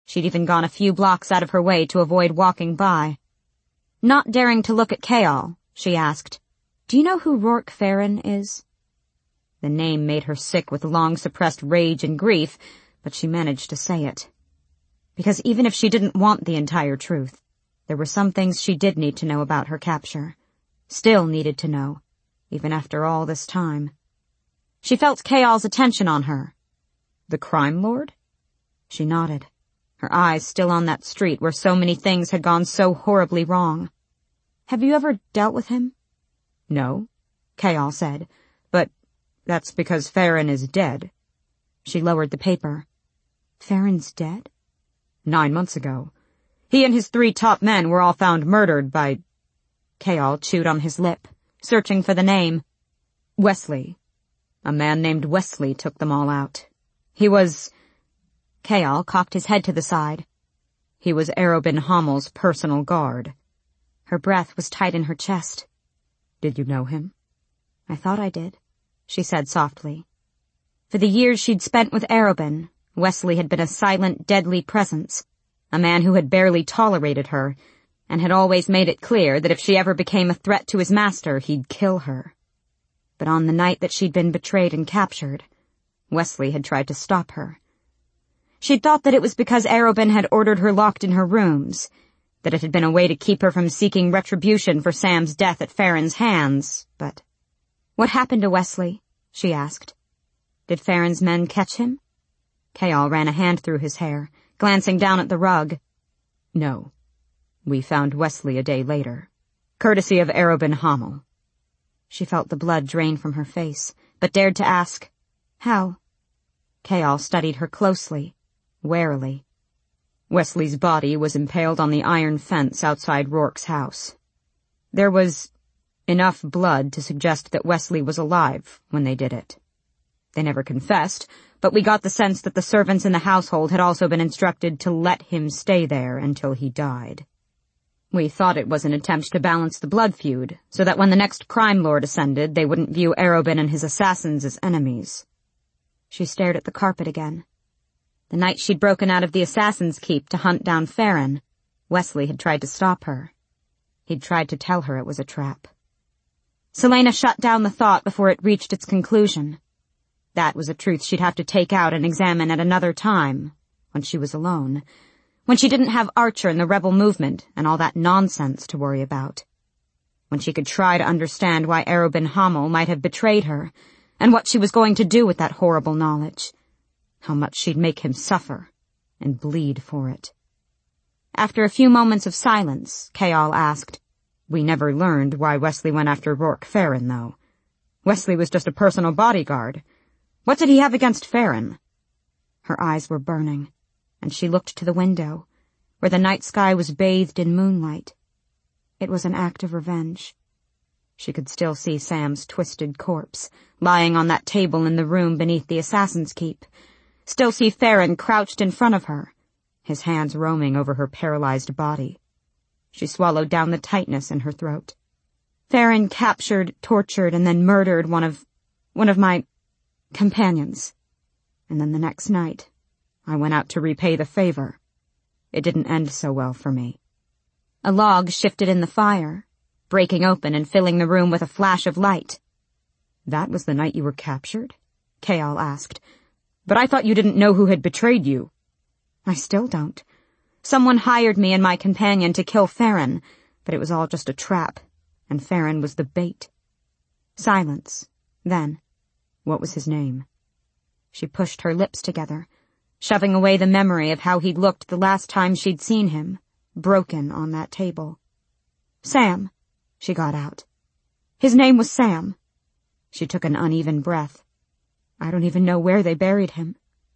She'd even gone a few blocks out of her way to avoid walking by. Not daring to look at Kayal, she asked, "Do you know who Rourke Farron is?" The name made her sick with long-suppressed rage and grief, but she managed to say it. Because even if she didn't want the entire truth, there were some things she did need to know about her capture. Still needed to know, even after all this time. She felt Kayal's attention on her. "The crime lord?" She nodded, her eyes still on that street where so many things had gone so horribly wrong. "Have you ever dealt with him?" "No," Kayal said, "but that's because Farron is dead." She lowered the paper. "Farron's dead?" 9 months ago. He and his 3 top men were all found murdered by—" Kayal chewed on his lip, searching for the name. "Wesley. A man named Wesley took them all out. He was—" Kayal cocked his head to the side. "He was Arobin Hammel's personal guard." Her breath was tight in her chest. "Did you know him?" "I thought I did," she said softly. For the years she'd spent with Arobin, Wesley had been a silent, deadly presence, a man who had barely tolerated her, and had always made it clear that if she ever became a threat to his master, he'd kill her. But on the night that she'd been betrayed and captured, Wesley had tried to stop her. She'd thought that it was because Arobin had ordered her locked in her rooms, that it had been a way to keep her from seeking retribution for Sam's death at Farron's hands, but— "What happened to Wesley?" she asked. "Did Farron's men catch him?" Kayal ran a hand through his hair, glancing down at the rug. "No. We found Wesley a day later, courtesy of Arobin Hammel." She felt the blood drain from her face, but dared to ask, "How?" Kayal studied her closely, warily. "Wesley's body was impaled on the iron fence outside Rourke's house. There was enough blood to suggest that Wesley was alive when they did it. They never confessed, but we got the sense that the servants in the household had also been instructed to let him stay there until he died. We thought it was an attempt to balance the blood feud, so that when the next crime lord ascended, they wouldn't view Arobin and his assassins as enemies." She stared at the carpet again. The night she'd broken out of the Assassin's Keep to hunt down Farron, Wesley had tried to stop her. He'd tried to tell her it was a trap. Selena shut down the thought before it reached its conclusion. That was a truth she'd have to take out and examine at another time, when she was alone, when she didn't have Archer and the rebel movement and all that nonsense to worry about, when she could try to understand why Arobin Hammel might have betrayed her, and what she was going to do with that horrible knowledge, how much she'd make him suffer and bleed for it. After a few moments of silence, Kayal asked, "We never learned why Wesley went after Rourke Farron, though. Wesley was just a personal bodyguard. What did he have against Farron?" Her eyes were burning, and she looked to the window, where the night sky was bathed in moonlight. It was an act of revenge. She could still see Sam's twisted corpse, lying on that table in the room beneath the Assassin's Keep, still see Farron crouched in front of her, his hands roaming over her paralyzed body. She swallowed down the tightness in her throat. "Farron captured, tortured, and then murdered one of my companions. And then the next night, I went out to repay the favor. It didn't end so well for me." A log shifted in the fire, breaking open and filling the room with a flash of light. "That was the night you were captured?" Kayal asked. "But I thought you didn't know who had betrayed you." "I still don't. Someone hired me and my companion to kill Farron, but it was all just a trap, and Farron was the bait." Silence. Then, "What was his name?" She pushed her lips together, shoving away the memory of how he'd looked the last time she'd seen him, broken on that table. "Sam," she got out. "His name was Sam." She took an uneven breath. "I don't even know where they buried him.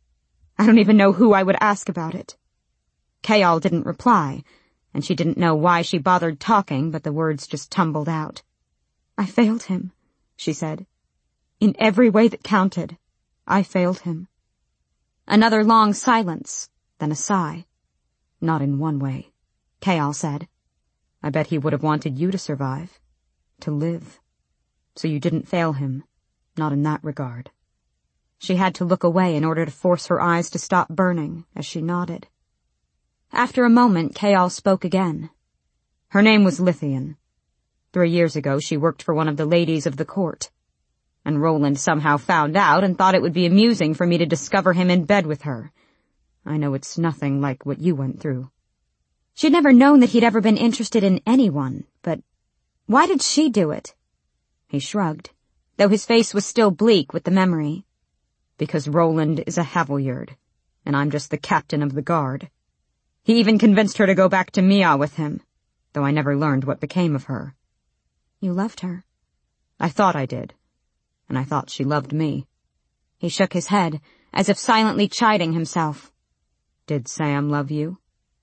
I don't even know who I would ask about it." Kayal didn't reply, and she didn't know why she bothered talking, but the words just tumbled out. "I failed him," she said. "In every way that counted, I failed him." Another long silence, then a sigh. "Not in one way," Kayal said. "I bet he would have wanted you to survive, to live. So you didn't fail him, not in that regard." She had to look away in order to force her eyes to stop burning as she nodded. After a moment, Chaol spoke again. Her name was Lithian. 3 years ago she worked for one of the ladies of the court. And Roland somehow found out and thought it would be amusing for me to discover him in bed with her. I know it's nothing like what you went through. She'd never known that he'd ever been interested in anyone, but why did she do it? He shrugged, though his face was still bleak with the memory. Because Roland is a Haviljard, and I'm just the captain of the guard. He even convinced her to go back to Mia with him, though I never learned what became of her. You loved her? I thought I did, and I thought she loved me. He shook his head, as if silently chiding himself. Did Sam love you?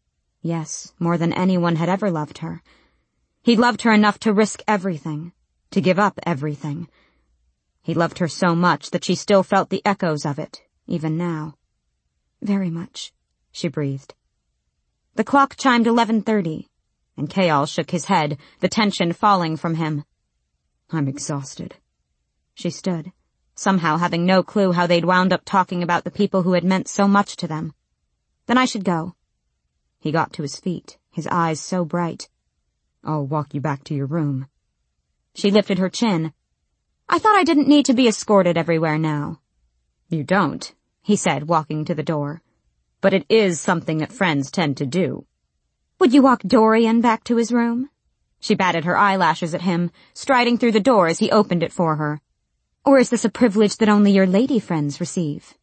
Yes, more than anyone had ever loved her. He loved her enough to risk everything, to give up everything. He loved her so much that she still felt the echoes of it, even now. Very much, she breathed. The clock chimed 11:30, and Chaol shook his head, the tension falling from him. I'm exhausted. She stood, somehow having no clue how they'd wound up talking about the people who had meant so much to them. Then I should go. He got to his feet, his eyes so bright. I'll walk you back to your room. She lifted her chin. I thought I didn't need to be escorted everywhere now. You don't, he said, walking to the door. But it is something that friends tend to do. Would you walk Dorian back to his room? She batted her eyelashes at him, striding through the door as he opened it for her. Or is this a privilege that only your lady friends receive?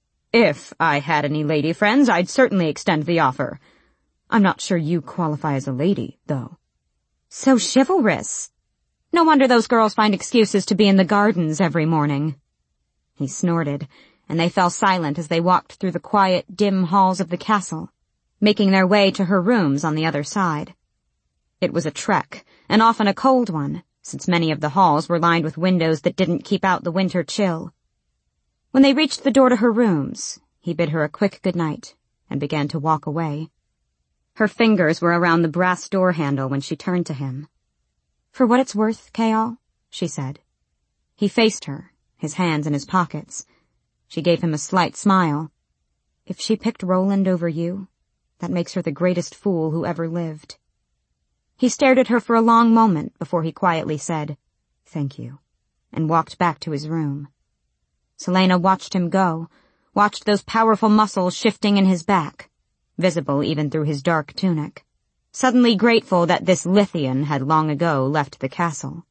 If I had any lady friends, I'd certainly extend the offer. I'm not sure you qualify as a lady, though. So chivalrous. No wonder those girls find excuses to be in the gardens every morning. He snorted, and they fell silent as they walked through the quiet, dim halls of the castle, making their way to her rooms on the other side. It was a trek, and often a cold one, since many of the halls were lined with windows that didn't keep out the winter chill. When they reached the door to her rooms, he bid her a quick good night and began to walk away. Her fingers were around the brass door handle when she turned to him. For what it's worth, Chaol, she said. He faced her, his hands in his pockets. She gave him a slight smile. If she picked Roland over you, that makes her the greatest fool who ever lived. He stared at her for a long moment before he quietly said, Thank you, and walked back to his room. Celaena watched him go, watched those powerful muscles shifting in his back, visible even through his dark tunic, suddenly grateful that this Lithian had long ago left the castle.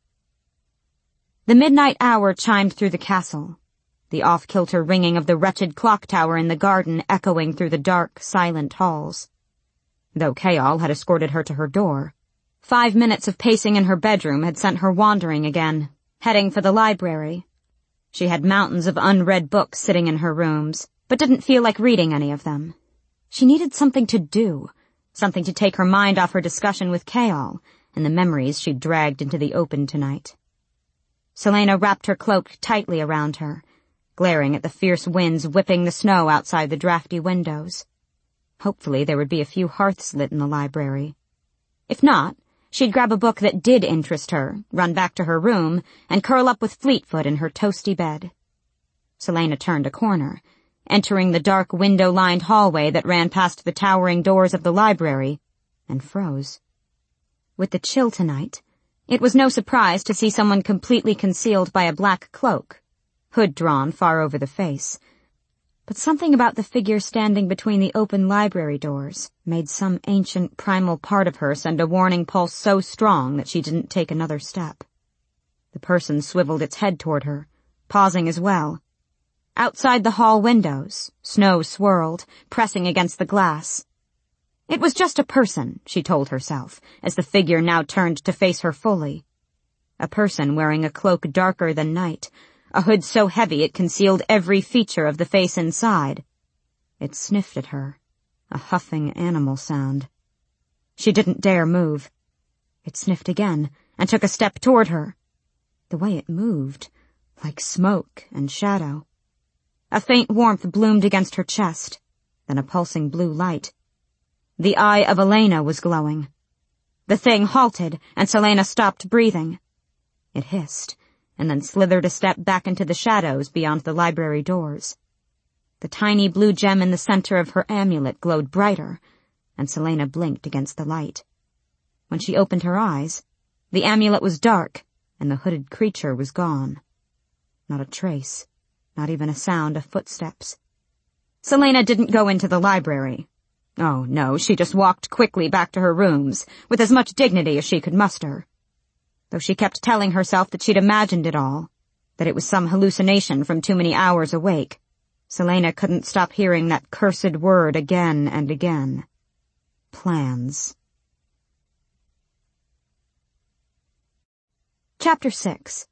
The midnight hour chimed through the castle, the off-kilter ringing of the wretched clock tower in the garden echoing through the dark, silent halls. Though Chaol had escorted her to her door, 5 minutes of pacing in her bedroom had sent her wandering again, heading for the library. She had mountains of unread books sitting in her rooms, but didn't feel like reading any of them. She needed something to do, something to take her mind off her discussion with Chaol and the memories she'd dragged into the open tonight. Celaena wrapped her cloak tightly around her, glaring at the fierce winds whipping the snow outside the drafty windows. Hopefully there would be a few hearths lit in the library. If not, she'd grab a book that did interest her, run back to her room, and curl up with Fleetfoot in her toasty bed. Celaena turned a corner, entering the dark window-lined hallway that ran past the towering doors of the library, and froze. With the chill tonight, it was no surprise to see someone completely concealed by a black cloak, hood drawn far over the face. But something about the figure standing between the open library doors made some ancient primal part of her send a warning pulse so strong that she didn't take another step. The person swiveled its head toward her, pausing as well. Outside the hall windows, snow swirled, pressing against the glass. It was just a person, she told herself, as the figure now turned to face her fully. A person wearing a cloak darker than night, a hood so heavy it concealed every feature of the face inside. It sniffed at her, a huffing animal sound. She didn't dare move. It sniffed again, and took a step toward her. The way it moved, like smoke and shadow. A faint warmth bloomed against her chest, then a pulsing blue light. The eye of Elena was glowing. The thing halted, and Celaena stopped breathing. It hissed, and then slithered a step back into the shadows beyond the library doors. The tiny blue gem in the center of her amulet glowed brighter, and Selena blinked against the light. When she opened her eyes, the amulet was dark, and the hooded creature was gone. Not a trace, not even a sound of footsteps. Selena didn't go into the library. Oh, no, she just walked quickly back to her rooms, with as much dignity as she could muster. Though she kept telling herself that she'd imagined it all, that it was some hallucination from too many hours awake, Selena couldn't stop hearing that cursed word again and again. Plans. Chapter 6.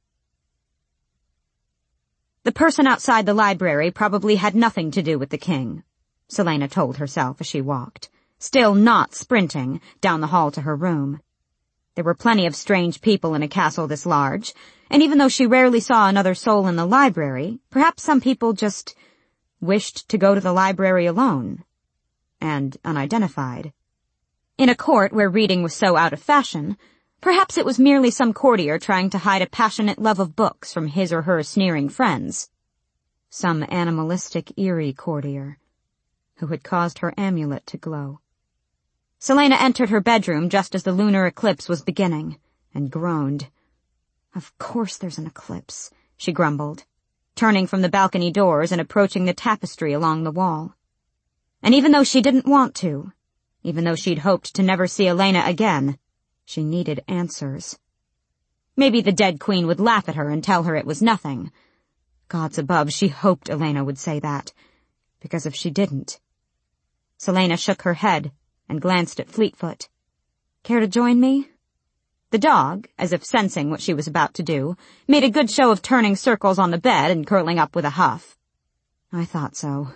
The person outside the library probably had nothing to do with the king, Selena told herself as she walked, still not sprinting, down the hall to her room. There were plenty of strange people in a castle this large, and even though she rarely saw another soul in the library, perhaps some people just wished to go to the library alone, and unidentified. In a court where reading was so out of fashion, perhaps it was merely some courtier trying to hide a passionate love of books from his or her sneering friends. Some animalistic, eerie courtier who had caused her amulet to glow. Selena entered her bedroom just as the lunar eclipse was beginning, and groaned. Of course there's an eclipse, she grumbled, turning from the balcony doors and approaching the tapestry along the wall. And even though she didn't want to, even though she'd hoped to never see Elena again, she needed answers. Maybe the dead queen would laugh at her and tell her it was nothing. Gods above, she hoped Elena would say that, because if she didn't... Selena shook her head and glanced at Fleetfoot. Care to join me? The dog, as if sensing what she was about to do, made a good show of turning circles on the bed and curling up with a huff. I thought so.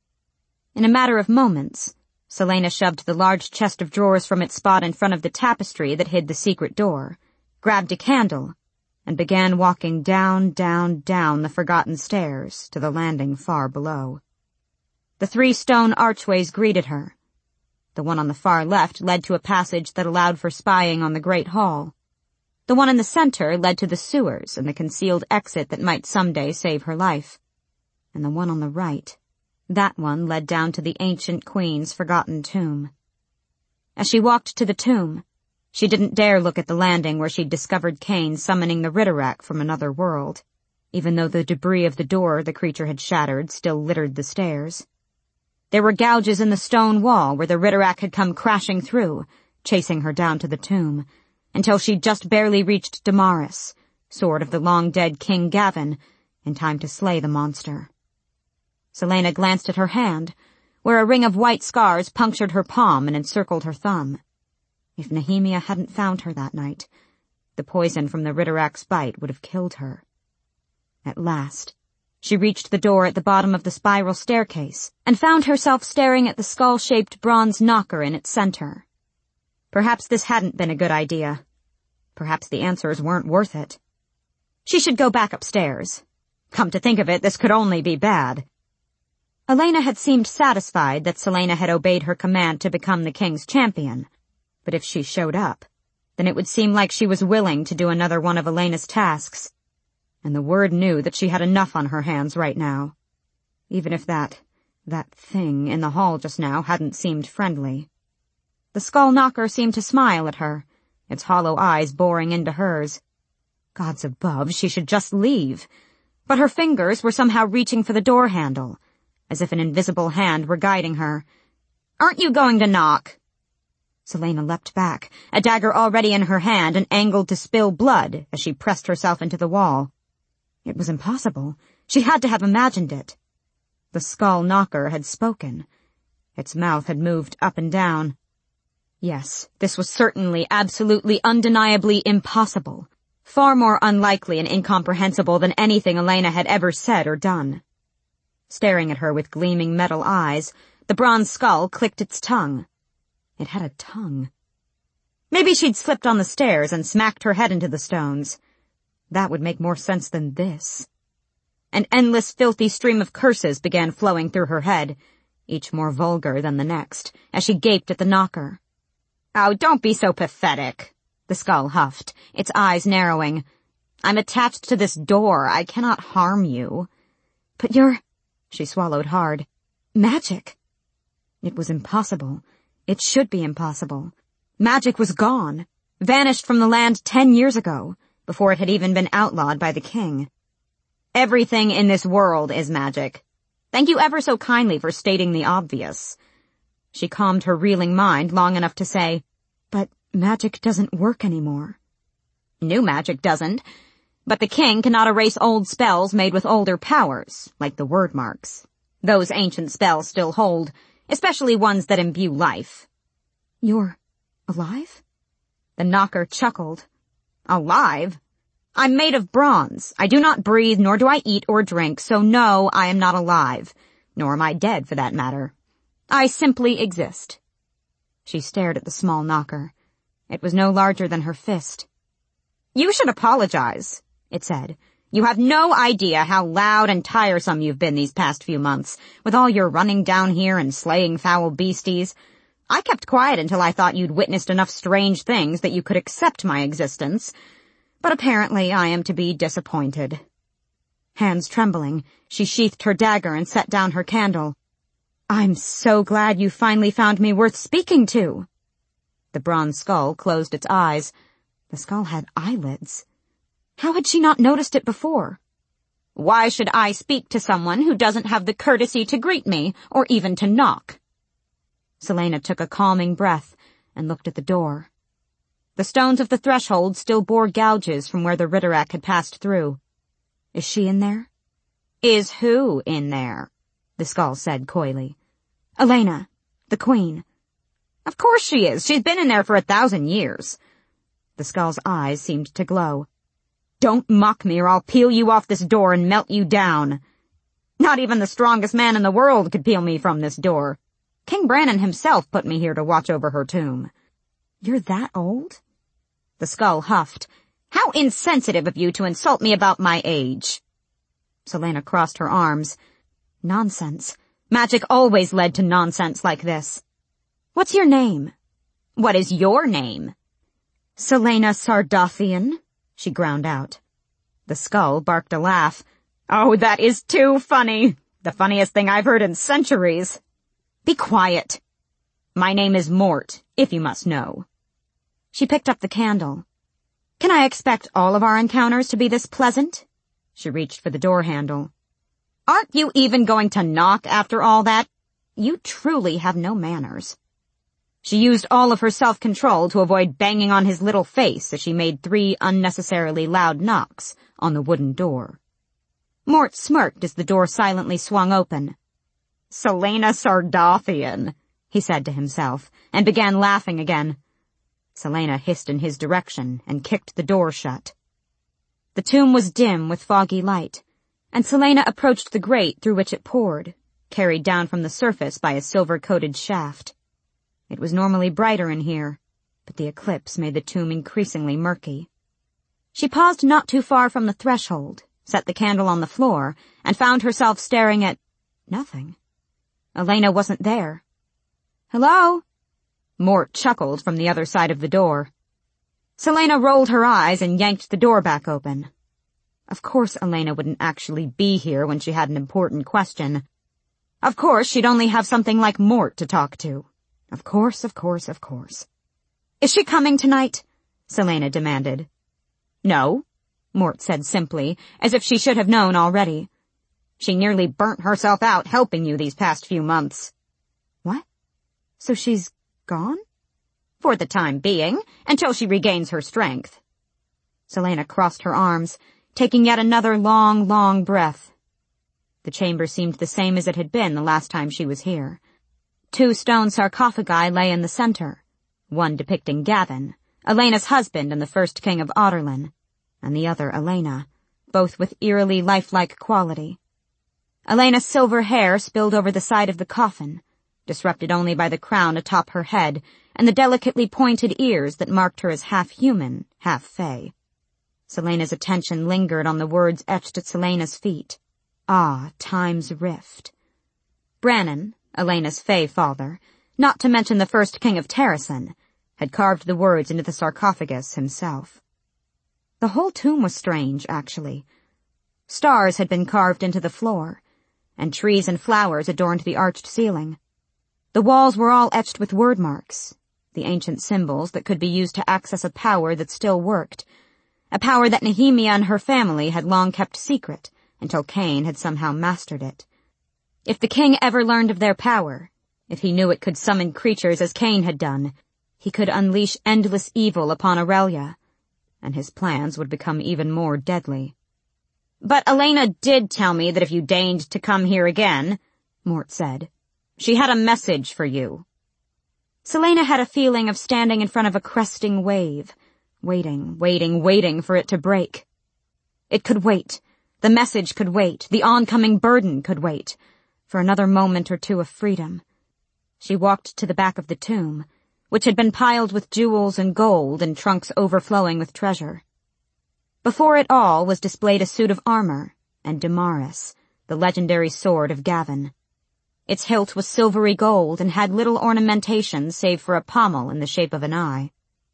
In a matter of moments, Selena shoved the large chest of drawers from its spot in front of the tapestry that hid the secret door, grabbed a candle, and began walking down, down, down the forgotten stairs to the landing far below. The 3 stone archways greeted her. The one on the far left led to a passage that allowed for spying on the Great Hall. The one in the center led to the sewers and the concealed exit that might someday save her life. And the one on the right, that one led down to the ancient queen's forgotten tomb. As she walked to the tomb, she didn't dare look at the landing where she'd discovered Cain summoning the Ritterak from another world, even though the debris of the door the creature had shattered still littered the stairs. There were gouges in the stone wall where the Ritterak had come crashing through, chasing her down to the tomb, until she'd just barely reached Damaris, sword of the long-dead King Gavin, in time to slay the monster. Selena glanced at her hand, where a ring of white scars punctured her palm and encircled her thumb. If Nehemia hadn't found her that night, the poison from the Ritterak's bite would have killed her. At last, she reached the door at the bottom of the spiral staircase and found herself staring at the skull-shaped bronze knocker in its center. Perhaps this hadn't been a good idea. Perhaps the answers weren't worth it. She should go back upstairs. Come to think of it, this could only be bad. Elena had seemed satisfied that Selena had obeyed her command to become the king's champion, but if she showed up, then it would seem like she was willing to do another one of Elena's tasks. And the word knew that she had enough on her hands right now. Even if that thing in the hall just now hadn't seemed friendly. The skull knocker seemed to smile at her, its hollow eyes boring into hers. Gods above, she should just leave. But her fingers were somehow reaching for the door handle, as if an invisible hand were guiding her. Aren't you going to knock? Selena leapt back, a dagger already in her hand and angled to spill blood as she pressed herself into the wall. It was impossible. She had to have imagined it. The skull knocker had spoken. Its mouth had moved up and down. Yes, this was certainly, absolutely, undeniably impossible. Far more unlikely and incomprehensible than anything Elena had ever said or done. Staring at her with gleaming metal eyes, the bronze skull clicked its tongue. It had a tongue. Maybe she'd slipped on the stairs and smacked her head into the stones. That would make more sense than this. An endless, filthy stream of curses began flowing through her head, each more vulgar than the next, as she gaped at the knocker. Oh, don't be so pathetic, the skull huffed, its eyes narrowing. I'm attached to this door. I cannot harm you. But you're... She swallowed hard. Magic. It was impossible. It should be impossible. Magic was gone, vanished from the land 10 years ago, before it had even been outlawed by the king. Everything in this world is magic. Thank you ever so kindly for stating the obvious. She calmed her reeling mind long enough to say, but magic doesn't work anymore. New magic doesn't, but the king cannot erase old spells made with older powers, like the word marks. Those ancient spells still hold, especially ones that imbue life. You're alive? The knocker chuckled. Alive? I'm made of bronze. I do not breathe, nor do I eat or drink, so no, I am not alive. Nor am I dead, for that matter. I simply exist. She stared at the small knocker. It was no larger than her fist. You should apologize, it said. You have no idea how loud and tiresome you've been these past few months, with all your running down here and slaying foul beasties. I kept quiet until I thought you'd witnessed enough strange things that you could accept my existence. But apparently I am to be disappointed. Hands trembling, she sheathed her dagger and set down her candle. I'm so glad you finally found me worth speaking to. The bronze skull closed its eyes. The skull had eyelids. How had she not noticed it before? Why should I speak to someone who doesn't have the courtesy to greet me, or even to knock? Celaena took a calming breath and looked at the door. The stones of the threshold still bore gouges from where the Ritterak had passed through. Is she in there? Is who in there? The skull said coyly. Elena, the queen. Of course she is. She's been in there for 1,000 years. The skull's eyes seemed to glow. Don't mock me or I'll peel you off this door and melt you down. Not even the strongest man in the world could peel me from this door. King Brannon himself put me here to watch over her tomb. You're that old? The skull huffed. How insensitive of you to insult me about my age. Celaena crossed her arms. Nonsense. Magic always led to nonsense like this. What's your name? What is your name? Celaena Sardothian, she ground out. The skull barked a laugh. Oh, that is too funny. The funniest thing I've heard in centuries. Be quiet. My name is Mort, if you must know. She picked up the candle. Can I expect all of our encounters to be this pleasant? She reached for the door handle. Aren't you even going to knock after all that? You truly have no manners. She used all of her self-control to avoid banging on his little face as she made 3 unnecessarily loud knocks on the wooden door. Mort smirked as the door silently swung open. Celaena Sardothian, he said to himself, and began laughing again. Celaena hissed in his direction and kicked the door shut. The tomb was dim with foggy light, and Celaena approached the grate through which it poured, carried down from the surface by a silver-coated shaft. It was normally brighter in here, but the eclipse made the tomb increasingly murky. She paused not too far from the threshold, set the candle on the floor, and found herself staring at nothing. Elena wasn't there. Hello? Mort chuckled from the other side of the door. Celaena rolled her eyes and yanked the door back open. Of course Elena wouldn't actually be here when she had an important question. Of course she'd only have something like Mort to talk to. Of course. Is she coming tonight? Celaena demanded. No, Mort said simply, as if she should have known already. She nearly burnt herself out helping you these past few months. What? So she's gone? For the time being, until she regains her strength. Celaena crossed her arms, taking yet another long, long breath. The chamber seemed the same as it had been the last time she was here. 2 stone sarcophagi lay in the center, one depicting Gavin, Elena's husband and the first king of Otterlin, and the other Elena, both with eerily lifelike quality. Elena's silver hair spilled over the side of the coffin, disrupted only by the crown atop her head and the delicately pointed ears that marked her as half human, half fae. Celaena's attention lingered on the words etched at Celaena's feet. Ah, time's rift. Brannon, Elena's fae father, not to mention the first king of Terrasen, had carved the words into the sarcophagus himself. The whole tomb was strange, actually. Stars had been carved into the floor, and trees and flowers adorned the arched ceiling. The walls were all etched with word marks, the ancient symbols that could be used to access a power that still worked, a power that Nehemia and her family had long kept secret until Cain had somehow mastered it. If the king ever learned of their power, if he knew it could summon creatures as Cain had done, he could unleash endless evil upon Aurelia, and his plans would become even more deadly. "But Elena did tell me that if you deigned to come here again," Mort said, "she had a message for you." Selena had a feeling of standing in front of a cresting wave, waiting for it to break. It could wait. The message could wait. The oncoming burden could wait. For another moment or two of freedom. She walked to the back of the tomb, which had been piled with jewels and gold and trunks overflowing with treasure. Before it all was displayed a suit of armor, and Damaris, the legendary sword of Gavin. Its hilt was silvery gold and had little ornamentation save for a pommel in the shape of an eye.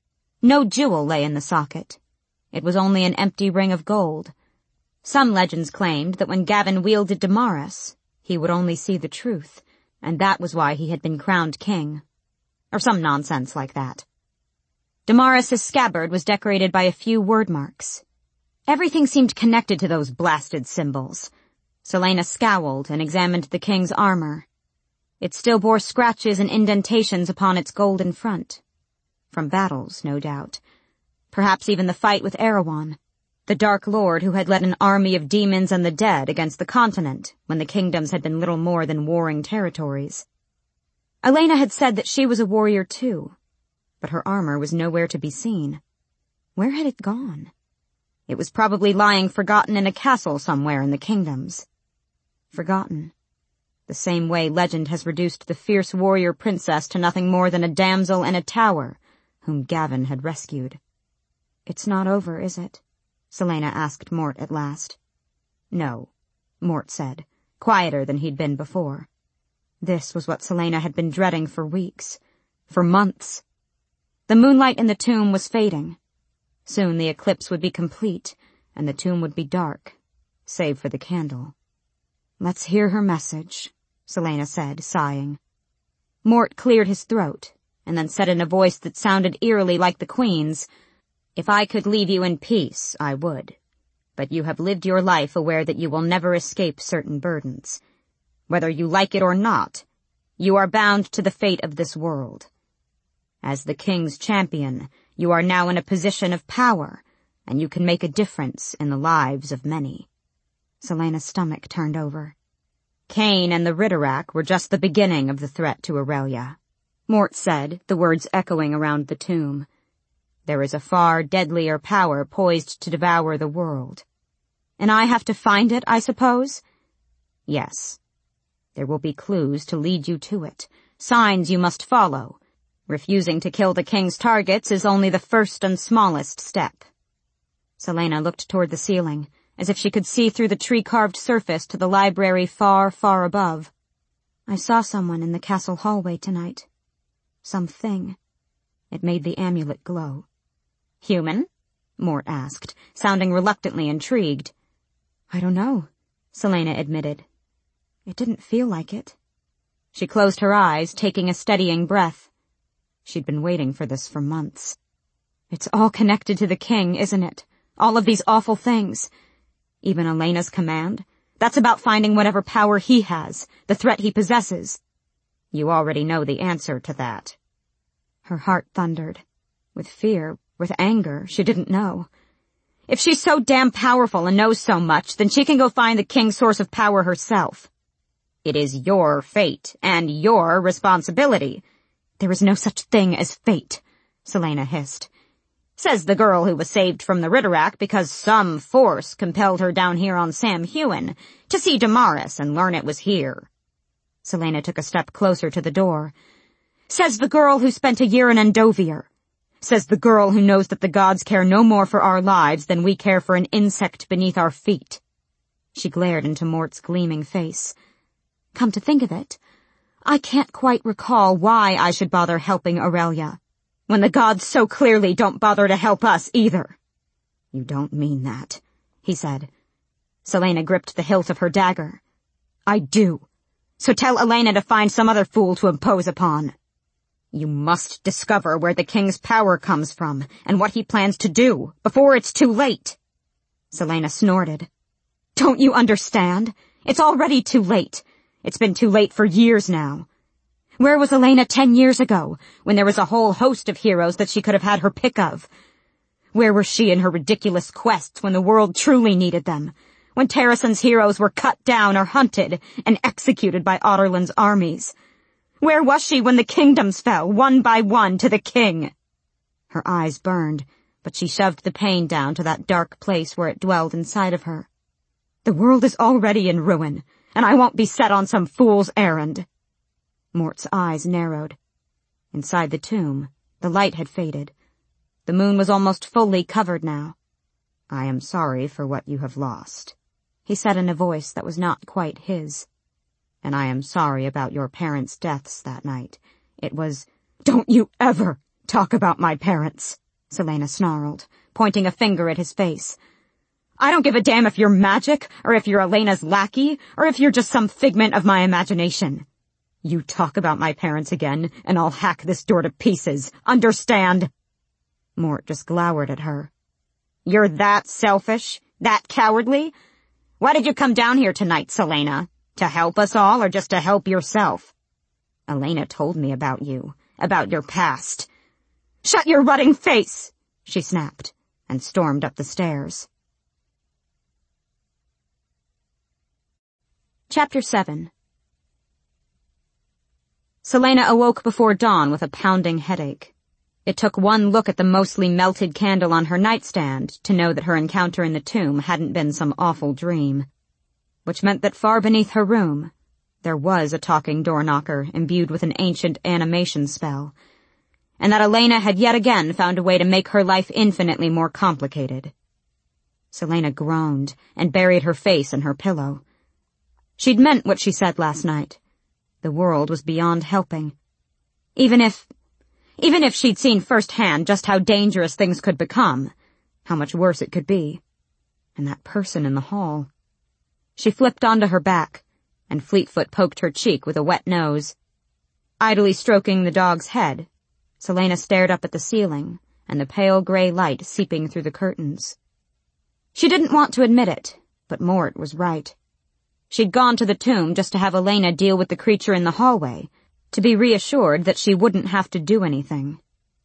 No jewel lay in the socket. It was only an empty ring of gold. Some legends claimed that when Gavin wielded Damaris, he would only see the truth, and that was why he had been crowned king. Or some nonsense like that. Damaris's scabbard was decorated by a few word marks. Everything seemed connected to those blasted symbols. Selena scowled and examined the king's armor. It still bore scratches and indentations upon its golden front. From battles, no doubt. Perhaps even the fight with Erewhon, the Dark Lord who had led an army of demons and the dead against the continent when the kingdoms had been little more than warring territories. Elena had said that she was a warrior too, but her armor was nowhere to be seen. Where had it gone? It was probably lying forgotten in a castle somewhere in the kingdoms. Forgotten. The same way legend has reduced the fierce warrior princess to nothing more than a damsel in a tower, whom Gavin had rescued. "It's not over, is it?" Selena asked Mort at last. "No," Mort said, quieter than he'd been before. This was what Selena had been dreading for weeks, for months. The moonlight in the tomb was fading. Soon the eclipse would be complete, and the tomb would be dark, save for the candle. "Let's hear her message," Selena said, sighing. Mort cleared his throat, and then said in a voice that sounded eerily like the Queen's, "If I could leave you in peace, I would. But you have lived your life aware that you will never escape certain burdens. Whether you like it or not, you are bound to the fate of this world. As the king's champion, you are now in a position of power, and you can make a difference in the lives of many." Selena's stomach turned over. Cain and the Ridderak were just the beginning of the threat to Aurelia, Mort said, the words echoing around the tomb. "There is a far deadlier power poised to devour the world. And I have to find it, I suppose?" "Yes. There will be clues to lead you to it, signs you must follow. Refusing to kill the king's targets is only the first and smallest step." Selena looked toward the ceiling, as if she could see through the tree-carved surface to the library far, far above. "I saw someone in the castle hallway tonight. Something. It made the amulet glow." "Human?" Mort asked, sounding reluctantly intrigued. "I don't know," Selena admitted. "It didn't feel like it." She closed her eyes, taking a steadying breath. She'd been waiting for this for months. "It's all connected to the king, isn't it? All of these awful things. Even Elena's command? That's about finding whatever power he has, the threat he possesses." "You already know the answer to that." Her heart thundered. With fear, with anger, she didn't know. If she's so damn powerful and knows so much, then she can go find the king's source of power herself. "It is your fate, and your responsibility." "There is no such thing as fate," Selena hissed. "Says the girl who was saved from the Ridderak because some force compelled her down here on Sam Hewen to see Damaris and learn it was here." Selena took a step closer to the door. "Says the girl who spent a year in Endovier. Says the girl who knows that the gods care no more for our lives than we care for an insect beneath our feet." She glared into Mort's gleaming face. "Come to think of it, I can't quite recall why I should bother helping Aurelia, when the gods so clearly don't bother to help us either." "You don't mean that," he said. Selena gripped the hilt of her dagger. "I do." So tell Elena to find some other fool to impose upon. You must discover where the king's power comes from and what he plans to do before it's too late. Celaena snorted. Don't you understand? It's already too late. It's been too late for years now. Where was Elena 10 years ago, when there was a whole host of heroes that she could have had her pick of? Where was she in her ridiculous quests when the world truly needed them? When Terrason's heroes were cut down or hunted and executed by Otterland's armies? Where was she when the kingdoms fell, one by one, to the king? Her eyes burned, but she shoved the pain down to that dark place where it dwelled inside of her. The world is already in ruin, and I won't be set on some fool's errand. Mort's eyes narrowed. Inside the tomb, the light had faded. The moon was almost fully covered now. I am sorry for what you have lost, he said in a voice that was not quite his. And I am sorry about your parents' deaths that night. It was— Don't you ever talk about my parents, Celaena snarled, pointing a finger at his face. I don't give a damn if you're magic, or if you're Elena's lackey, or if you're just some figment of my imagination. You talk about my parents again, and I'll hack this door to pieces. Understand? Mort just glowered at her. You're that selfish? That cowardly? Why did you come down here tonight, Celaena? To help us all, or just to help yourself? Elena told me about you, about your past. Shut your rutting face, she snapped, and stormed up the stairs. Chapter 7. Celaena awoke before dawn with a pounding headache. It took one look at the mostly melted candle on her nightstand to know that her encounter in the tomb hadn't been some awful dream. Which meant that far beneath her room, there was a talking door knocker imbued with an ancient animation spell, and that Elena had yet again found a way to make her life infinitely more complicated. Celaena groaned and buried her face in her pillow. She'd meant what she said last night. The world was beyond helping. Even if she'd seen firsthand just how dangerous things could become, how much worse it could be. And that person in the hall. She flipped onto her back, and Fleetfoot poked her cheek with a wet nose. Idly stroking the dog's head, Celaena stared up at the ceiling and the pale gray light seeping through the curtains. She didn't want to admit it, but Mort was right. She'd gone to the tomb just to have Elena deal with the creature in the hallway, to be reassured that she wouldn't have to do anything.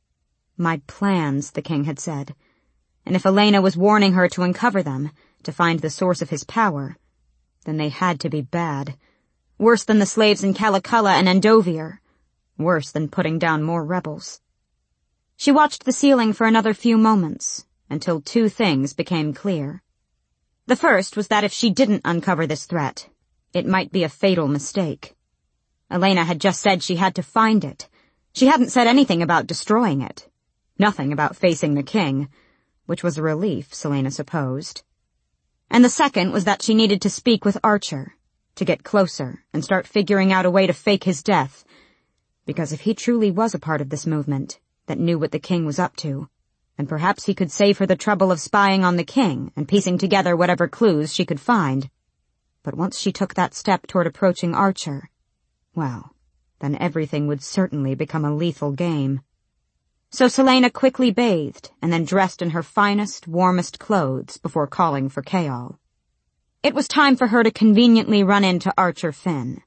My plans, the king had said, and if Elena was warning her to uncover them, to find the source of his power, then they had to be bad. Worse than the slaves in Calaculla and Endovier. Worse than putting down more rebels. She watched the ceiling for another few moments, until two things became clear. The first was that if she didn't uncover this threat, it might be a fatal mistake. Elena had just said she had to find it. She hadn't said anything about destroying it. Nothing about facing the king, which was a relief, Celaena supposed. And the second was that she needed to speak with Archer, to get closer and start figuring out a way to fake his death, because if he truly was a part of this movement that knew what the king was up to, and perhaps he could save her the trouble of spying on the king and piecing together whatever clues she could find. But once she took that step toward approaching Archer, well, then everything would certainly become a lethal game. So Celaena quickly bathed and then dressed in her finest, warmest clothes before calling for Chaol. It was time for her to conveniently run into Archer Finn.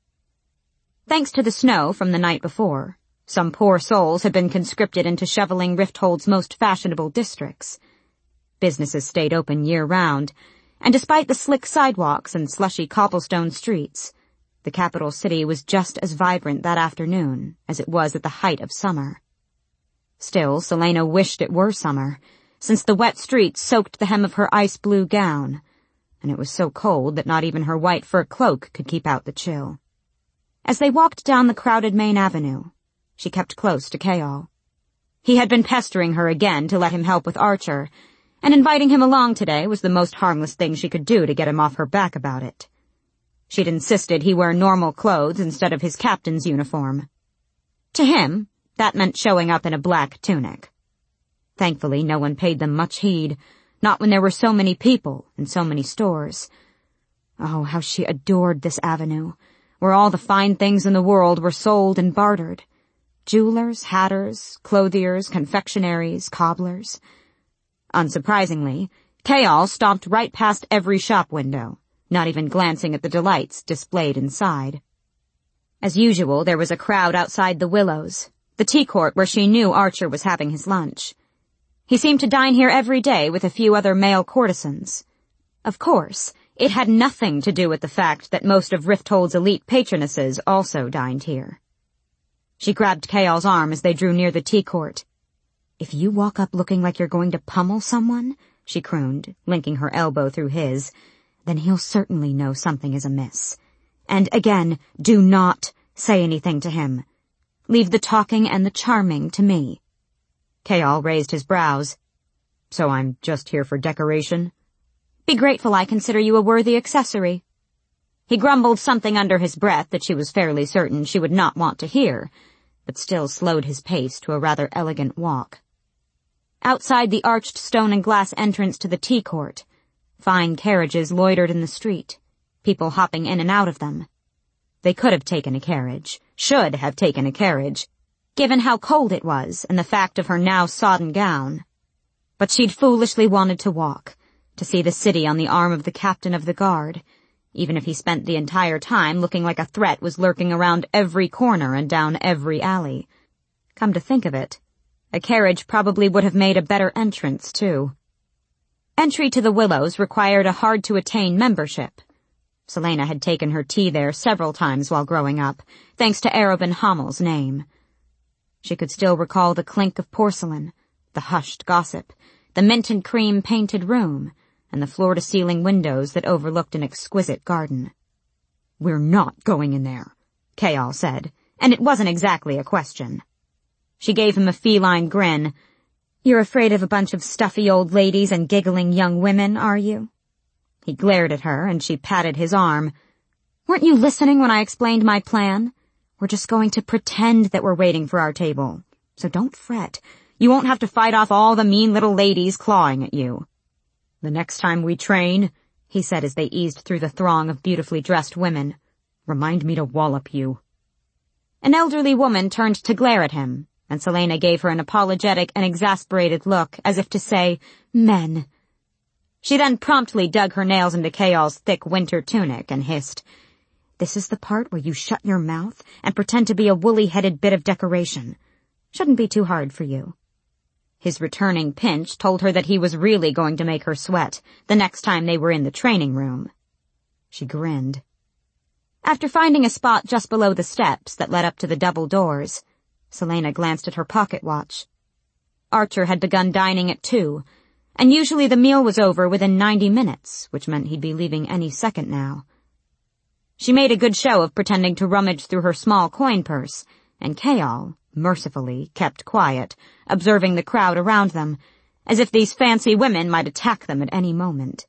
Thanks to the snow from the night before, some poor souls had been conscripted into shoveling Rifthold's most fashionable districts. Businesses stayed open year-round, and despite the slick sidewalks and slushy cobblestone streets, the capital city was just as vibrant that afternoon as it was at the height of summer. Still, Celaena wished it were summer, since the wet streets soaked the hem of her ice-blue gown, and it was so cold that not even her white fur cloak could keep out the chill. As they walked down the crowded main avenue, she kept close to Chaol. He had been pestering her again to let him help with Archer, and inviting him along today was the most harmless thing she could do to get him off her back about it. She'd insisted he wear normal clothes instead of his captain's uniform. To him, that meant showing up in a black tunic. Thankfully, no one paid them much heed, not when there were so many people and so many stores. Oh, how she adored this avenue, where all the fine things in the world were sold and bartered. Jewelers, hatters, clothiers, confectionaries, cobblers. Unsurprisingly, Kayal stopped right past every shop window, not even glancing at the delights displayed inside. As usual, there was a crowd outside the Willows, the tea court where she knew Archer was having his lunch. He seemed to dine here every day with a few other male courtesans. Of course, it had nothing to do with the fact that most of Rifthold's elite patronesses also dined here. She grabbed Kayal's arm as they drew near the tea court. "If you walk up looking like you're going to pummel someone," she crooned, linking her elbow through his, "then he'll certainly know something is amiss. And again, do not say anything to him. Leave the talking and the charming to me." Kayal raised his brows. "So I'm just here for decoration?" "Be grateful I consider you a worthy accessory." He grumbled something under his breath that she was fairly certain she would not want to hear, but still slowed his pace to a rather elegant walk. Outside the arched stone and glass entrance to the tea court, fine carriages loitered in the street, people hopping in and out of them. They could have taken a carriage, should have taken a carriage, given how cold it was and the fact of her now sodden gown. But she'd foolishly wanted to walk, to see the city on the arm of the captain of the guard, even if he spent the entire time looking like a threat was lurking around every corner and down every alley. Come to think of it, a carriage probably would have made a better entrance, too. Entry to the Willows required a hard-to-attain membership. Selena had taken her tea there several times while growing up, thanks to Arobin Hammel's name. She could still recall the clink of porcelain, the hushed gossip, the mint and cream painted room, and the floor-to-ceiling windows that overlooked an exquisite garden. "We're not going in there," Kayal said, and it wasn't exactly a question. She gave him a feline grin. "You're afraid of a bunch of stuffy old ladies and giggling young women, are you?" He glared at her, and she patted his arm. "Weren't you listening when I explained my plan? We're just going to pretend that we're waiting for our table. So don't fret. You won't have to fight off all the mean little ladies clawing at you." "The next time we train," he said as they eased through the throng of beautifully dressed women, "remind me to wallop you." An elderly woman turned to glare at him, and Selena gave her an apologetic and exasperated look, as if to say, "Men." She then promptly dug her nails into Kayal's thick winter tunic and hissed, "This is the part where you shut your mouth and pretend to be a woolly-headed bit of decoration. Shouldn't be too hard for you." His returning pinch told her that he was really going to make her sweat the next time they were in the training room. She grinned. After finding a spot just below the steps that led up to the double doors, Selena glanced at her pocket watch. Archer had begun dining at 2, and usually the meal was over within 90 minutes, which meant he'd be leaving any second now. She made a good show of pretending to rummage through her small coin purse, and Kayal, mercifully, kept quiet, observing the crowd around them, as if these fancy women might attack them at any moment.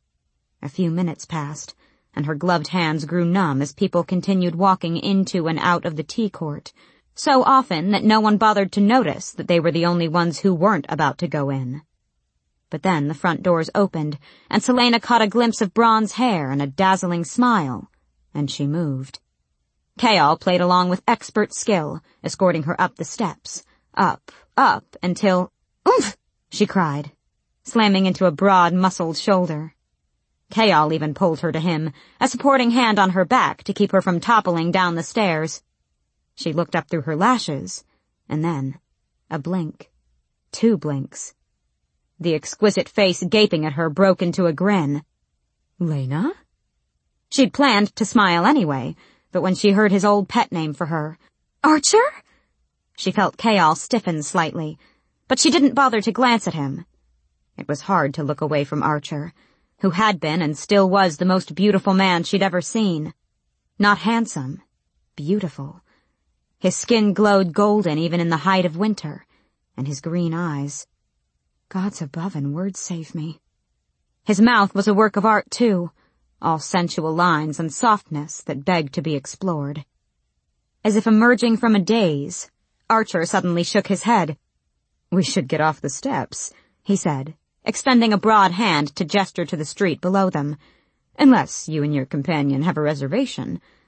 A few minutes passed, and her gloved hands grew numb as people continued walking into and out of the tea court, so often that no one bothered to notice that they were the only ones who weren't about to go in. But then the front doors opened, and Selena caught a glimpse of bronze hair and a dazzling smile, and she moved. Kayal played along with expert skill, escorting her up the steps, up, until, "Oomph!" she cried, slamming into a broad, muscled shoulder. Kayal even pulled her to him, a supporting hand on her back to keep her from toppling down the stairs. She looked up through her lashes, and then, a blink, 2 blinks. The exquisite face gaping at her broke into a grin. "Lena?" She'd planned to smile anyway, but when she heard his old pet name for her, "Archer?" she felt Kayal stiffen slightly, but she didn't bother to glance at him. It was hard to look away from Archer, who had been and still was the most beautiful man she'd ever seen. Not handsome, beautiful. His skin glowed golden even in the height of winter, and his green eyes. Gods above and words save me. His mouth was a work of art, too, all sensual lines and softness that begged to be explored. As if emerging from a daze, Archer suddenly shook his head. "We should get off the steps," he said, extending a broad hand to gesture to the street below them. "Unless you and your companion have a reservation.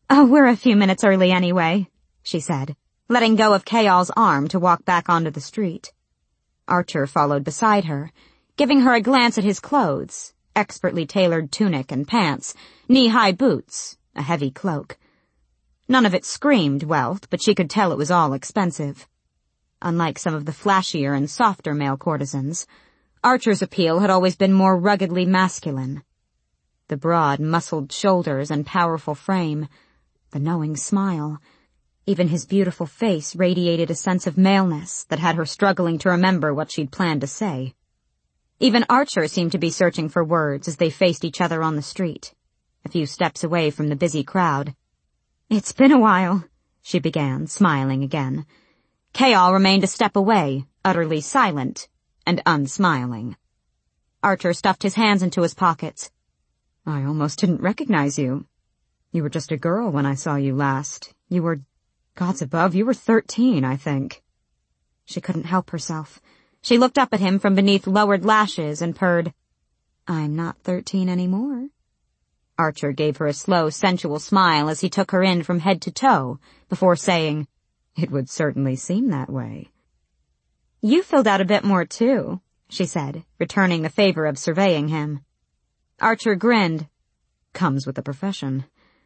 Oh, we're a few minutes early anyway, she said, letting go of Chaol's arm to walk back onto the street. Archer followed beside her, giving her a glance at his clothes, expertly tailored tunic and pants, knee-high boots, a heavy cloak. None of it screamed wealth, but she could tell it was all expensive. Unlike some of the flashier and softer male courtesans, Archer's appeal had always been more ruggedly masculine. The broad, muscled shoulders and powerful frame, the knowing smile, even his beautiful face radiated a sense of maleness that had her struggling to remember what she'd planned to say. Even Archer seemed to be searching for words as they faced each other on the street, a few steps away from the busy crowd. "It's been a while," she began, smiling again. Chaol remained a step away, utterly silent and unsmiling. Archer stuffed his hands into his pockets. "I almost didn't recognize you. You were just a girl when I saw you last. You were, gods above, you were 13, I think." She couldn't help herself. She looked up at him from beneath lowered lashes and purred, "I'm not 13 anymore." Archer gave her a slow, sensual smile as he took her in from head to toe, before saying, "It would certainly seem that way." "You filled out a bit more, too," she said, returning the favor of surveying him. Archer grinned. "Comes with the profession."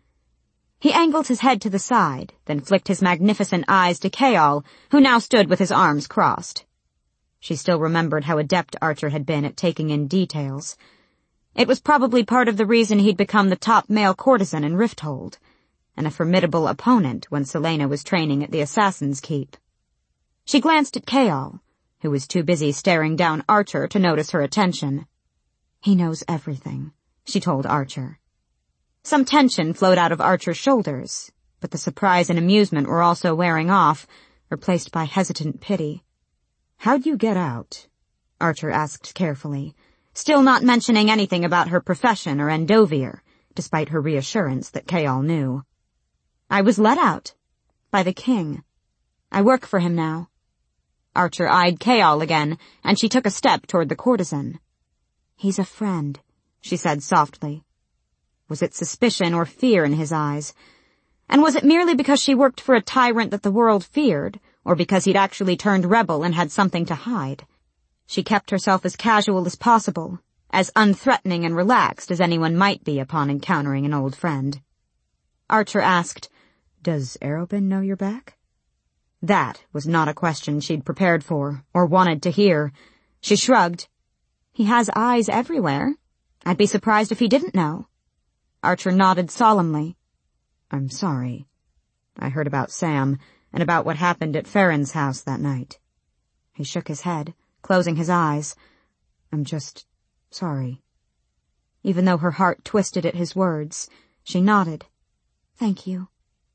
He angled his head to the side, then flicked his magnificent eyes to Chaol, who now stood with his arms crossed. She still remembered how adept Archer had been at taking in details. It was probably part of the reason he'd become the top male courtesan in Rifthold, and a formidable opponent when Celaena was training at the Assassin's Keep. She glanced at Chaol, who was too busy staring down Archer to notice her attention. "He knows everything," she told Archer. Some tension flowed out of Archer's shoulders, but the surprise and amusement were also wearing off, replaced by hesitant pity. "How'd you get out?" Archer asked carefully, still not mentioning anything about her profession or Endovier, despite her reassurance that Chaol knew. "I was let out. By the king. I work for him now." Archer eyed Chaol again, and she took a step toward the courtesan. "He's a friend," she said softly. Was it suspicion or fear in his eyes? And was it merely because she worked for a tyrant that the world feared, or because he'd actually turned rebel and had something to hide? She kept herself as casual as possible, as unthreatening and relaxed as anyone might be upon encountering an old friend. Archer asked, "Does Arobynn know you're back?" That was not a question she'd prepared for, or wanted to hear. She shrugged. "He has eyes everywhere. I'd be surprised if he didn't know." Archer nodded solemnly. "I'm sorry. I heard about Sam, and about what happened at Farron's house that night." He shook his head, closing his eyes. "I'm just sorry." Even though her heart twisted at his words, she nodded. "Thank you."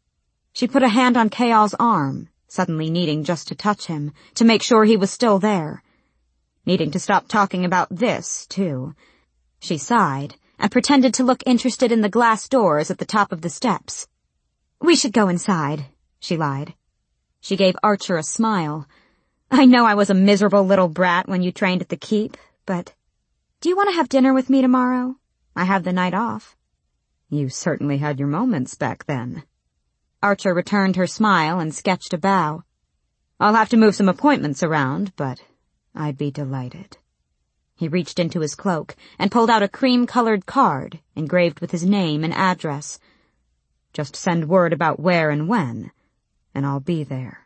She put a hand on Chaol's arm, suddenly needing just to touch him, to make sure he was still there. Needing to stop talking about this, too. She sighed, and pretended to look interested in the glass doors at the top of the steps. "We should go inside," she lied. She gave Archer a smile. "I know I was a miserable little brat when you trained at the Keep, but do you want to have dinner with me tomorrow? I have the night off." "You certainly had your moments back then." Archer returned her smile and sketched a bow. "I'll have to move some appointments around, but I'd be delighted." He reached into his cloak and pulled out a cream-colored card engraved with his name and address. "Just send word about where and when, and I'll be there."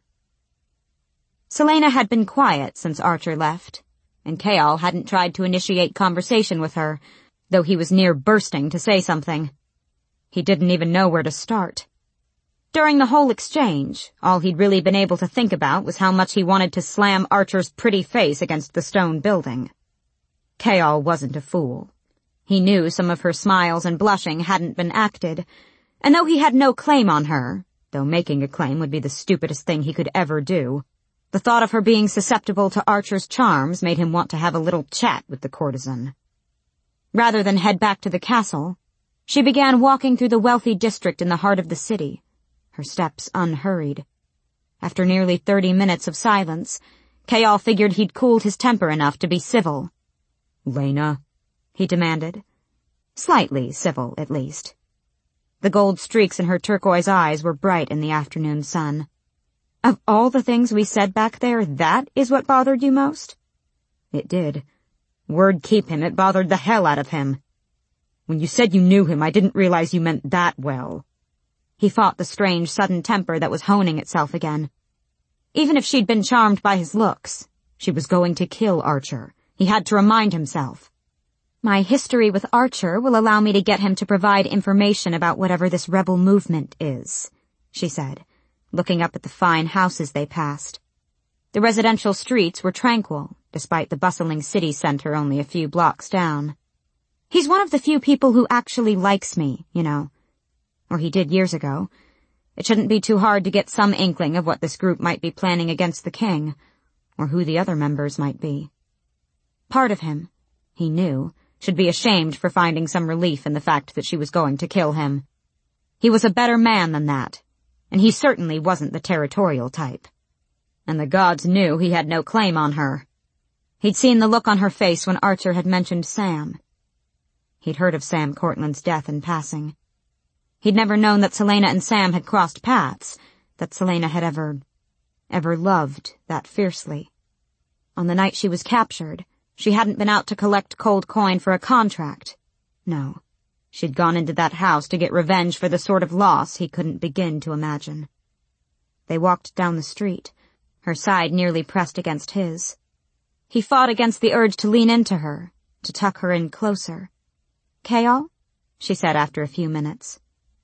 Celaena had been quiet since Archer left, and Chaol hadn't tried to initiate conversation with her, though he was near bursting to say something. He didn't even know where to start. During the whole exchange, all he'd really been able to think about was how much he wanted to slam Archer's pretty face against the stone building. Chaol wasn't a fool. He knew some of her smiles and blushing hadn't been acted, and though he had no claim on her, though making a claim would be the stupidest thing he could ever do, the thought of her being susceptible to Archer's charms made him want to have a little chat with the courtesan. Rather than head back to the castle, she began walking through the wealthy district in the heart of the city, her steps unhurried. After nearly 30 minutes of silence, Chaol figured he'd cooled his temper enough to be civil. "Lena?" he demanded. Slightly civil, at least. The gold streaks in her turquoise eyes were bright in the afternoon sun. "Of all the things we said back there, that is what bothered you most?" "It did. Word keep him, it bothered the hell out of him. When you said you knew him, I didn't realize you meant that well." He fought the strange, sudden temper that was honing itself again. Even if she'd been charmed by his looks, she was going to kill Archer. He had to remind himself. "My history with Archer will allow me to get him to provide information about whatever this rebel movement is," she said, looking up at the fine houses they passed. The residential streets were tranquil, despite the bustling city center only a few blocks down. "He's one of the few people who actually likes me, you know. Or he did years ago. It shouldn't be too hard to get some inkling of what this group might be planning against the king, or who the other members might be. Part of him, he knew, should be ashamed for finding some relief in the fact that she was going to kill him. He was a better man than that, and he certainly wasn't the territorial type. And the gods knew he had no claim on her. He'd seen the look on her face when Archer had mentioned Sam. He'd heard of Sam Cortland's death in passing. He'd never known that Celaena and Sam had crossed paths, that Celaena had ever loved that fiercely. On the night she was captured, she hadn't been out to collect cold coin for a contract. No, she'd gone into that house to get revenge for the sort of loss he couldn't begin to imagine. They walked down the street, her side nearly pressed against his. He fought against the urge to lean into her, to tuck her in closer. "Chaol?" she said after a few minutes.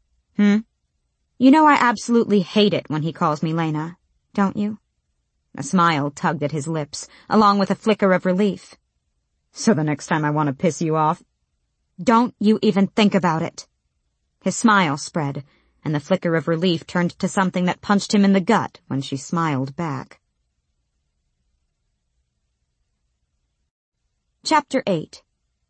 "You know I absolutely hate it when he calls me Lena, don't you?" A smile tugged at his lips, along with a flicker of relief. "So the next time I want to piss you off—" "Don't you even think about it." His smile spread, and the flicker of relief turned to something that punched him in the gut when she smiled back. Chapter 8.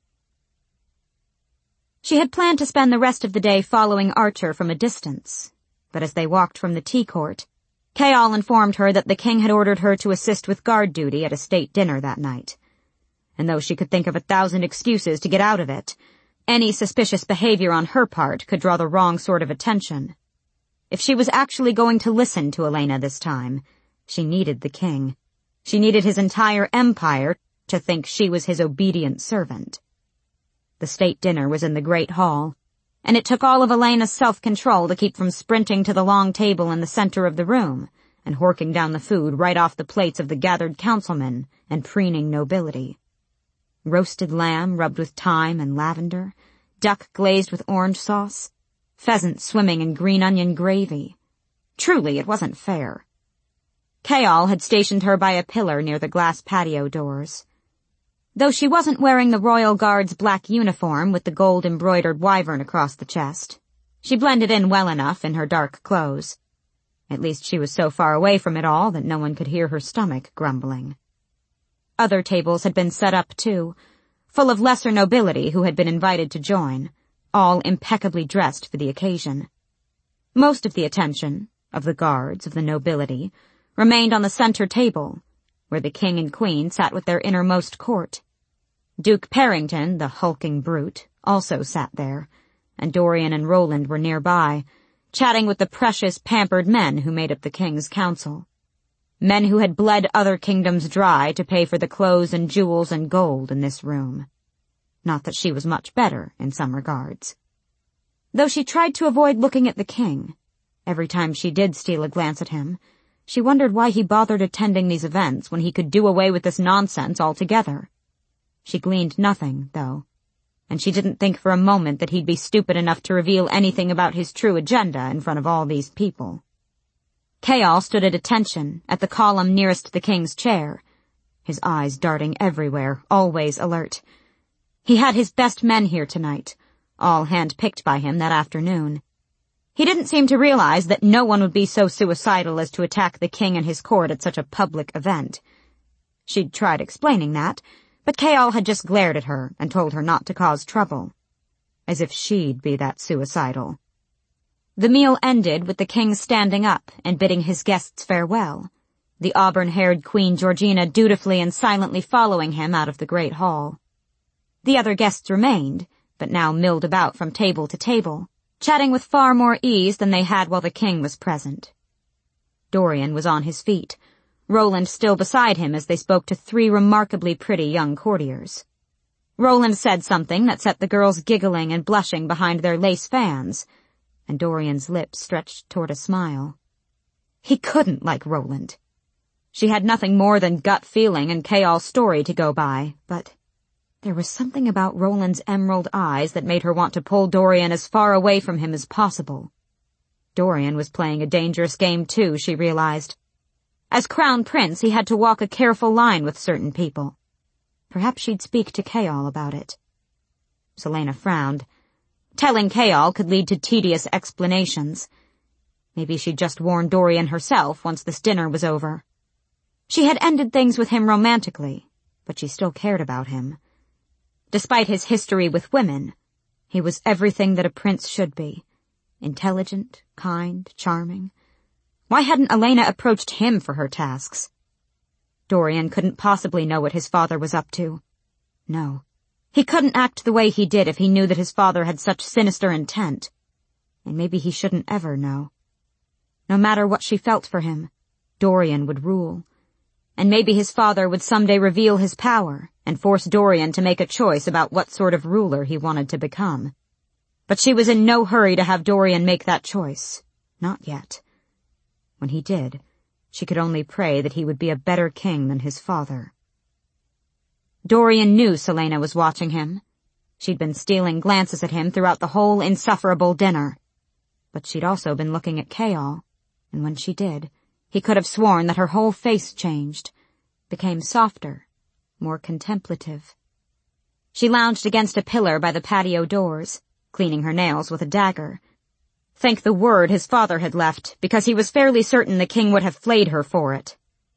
She had planned to spend the rest of the day following Archer from a distance, but as they walked from the tea court, Chaol informed her that the king had ordered her to assist with guard duty at a state dinner that night. And though she could think of 1,000 excuses to get out of it, any suspicious behavior on her part could draw the wrong sort of attention. If she was actually going to listen to Elena this time, she needed the king. She needed his entire empire to think she was his obedient servant. The state dinner was in the great hall, and it took all of Elena's self-control to keep from sprinting to the long table in the center of the room and horking down the food right off the plates of the gathered councilmen and preening nobility. Roasted lamb rubbed with thyme and lavender, duck glazed with orange sauce, pheasant swimming in green onion gravy. Truly, it wasn't fair. Chaol had stationed her by a pillar near the glass patio doors. Though she wasn't wearing the Royal Guard's black uniform with the gold-embroidered wyvern across the chest, she blended in well enough in her dark clothes. At least she was so far away from it all that no one could hear her stomach grumbling. Other tables had been set up, too, full of lesser nobility who had been invited to join, all impeccably dressed for the occasion. Most of the attention, of the guards, of the nobility, remained on the center table, where the king and queen sat with their innermost court. Duke Parrington, the hulking brute, also sat there, and Dorian and Roland were nearby, chatting with the precious, pampered men who made up the king's council. Men who had bled other kingdoms dry to pay for the clothes and jewels and gold in this room. Not that she was much better in some regards. Though she tried to avoid looking at the king, every time she did steal a glance at him, she wondered why he bothered attending these events when he could do away with this nonsense altogether. She gleaned nothing, though, and she didn't think for a moment that he'd be stupid enough to reveal anything about his true agenda in front of all these people. Chaol stood at attention at the column nearest the king's chair, his eyes darting everywhere, always alert. He had his best men here tonight, all hand-picked by him that afternoon. He didn't seem to realize that no one would be so suicidal as to attack the king and his court at such a public event. She'd tried explaining that, but Chaol had just glared at her and told her not to cause trouble. As if she'd be that suicidal. The meal ended with the king standing up and bidding his guests farewell, the auburn-haired Queen Georgina dutifully and silently following him out of the great hall. The other guests remained, but now milled about from table to table, chatting with far more ease than they had while the king was present. Dorian was on his feet, Roland still beside him as they spoke to 3 remarkably pretty young courtiers. Roland said something that set the girls giggling and blushing behind their lace fans, and Dorian's lips stretched toward a smile. He couldn't like Roland. She had nothing more than gut feeling and Chaol's story to go by, but there was something about Roland's emerald eyes that made her want to pull Dorian as far away from him as possible. Dorian was playing a dangerous game too, she realized. As Crown Prince, he had to walk a careful line with certain people. Perhaps she'd speak to Chaol about it. Celaena frowned. Telling Chaol could lead to tedious explanations. Maybe she'd just warn Dorian herself once this dinner was over. She had ended things with him romantically, but she still cared about him. Despite his history with women, he was everything that a prince should be. Intelligent, kind, charming. Why hadn't Elena approached him for her tasks? Dorian couldn't possibly know what his father was up to. No. He couldn't act the way he did if he knew that his father had such sinister intent. And maybe he shouldn't ever know. No matter what she felt for him, Dorian would rule. And maybe his father would someday reveal his power and force Dorian to make a choice about what sort of ruler he wanted to become. But she was in no hurry to have Dorian make that choice. Not yet. When he did, she could only pray that he would be a better king than his father. Dorian knew Celaena was watching him. She'd been stealing glances at him throughout the whole insufferable dinner. But she'd also been looking at Chaol, and when she did, he could have sworn that her whole face changed, became softer, more contemplative. She lounged against a pillar by the patio doors, cleaning her nails with a dagger. Thank the word his father had left, because he was fairly certain the king would have flayed her for it.